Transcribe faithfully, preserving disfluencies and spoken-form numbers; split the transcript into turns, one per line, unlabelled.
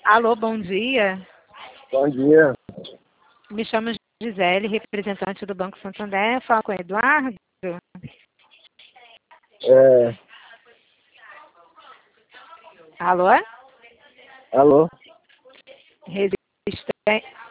Alô, bom dia.
Bom dia.
Me chamo Gisele, representante do Banco Santander. Falo com o Eduardo.
É,
Alô?
alô?
Resistência.